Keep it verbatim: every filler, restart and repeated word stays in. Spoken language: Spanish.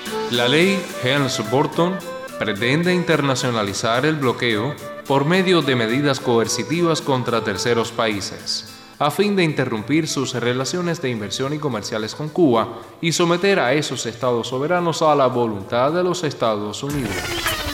La ley Helms-Burton pretende internacionalizar el bloqueo por medio de medidas coercitivas contra terceros países, a fin de interrumpir sus relaciones de inversión y comerciales con Cuba y someter a esos estados soberanos a la voluntad de los Estados Unidos.